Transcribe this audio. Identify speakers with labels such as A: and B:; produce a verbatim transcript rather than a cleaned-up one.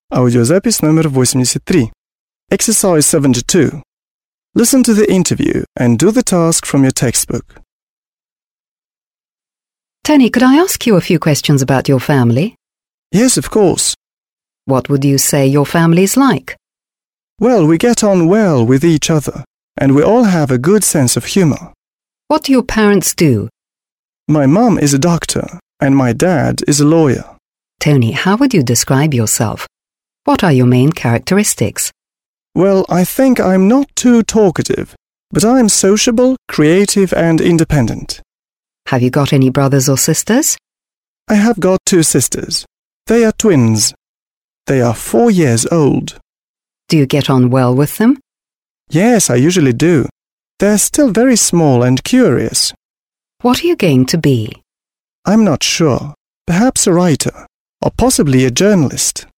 A: Аудиозапись номер восемьдесят три. Exercise seventy-two. Listen to the interview and do the task from your textbook.
B: Tony, could I ask you a few questions about your family?
A: Yes, of course.
B: What would you say your family's like?
A: Well, we get on well with each other, and we all have a good sense of humor.
B: What do your parents do?
A: My mum is a doctor, and my dad is a lawyer.
B: Tony, how would you describe yourself? What are your main characteristics?
A: Well, I think I'm not too talkative, but I'm sociable, creative, and independent.
B: Have you got any brothers or sisters?
A: I have got two sisters. They are twins. They are four years old.
B: Do you get on well with them?
A: Yes, I usually do. They're still very small and curious.
B: What are you going to be?
A: I'm not sure. Perhaps a writer, or possibly a journalist.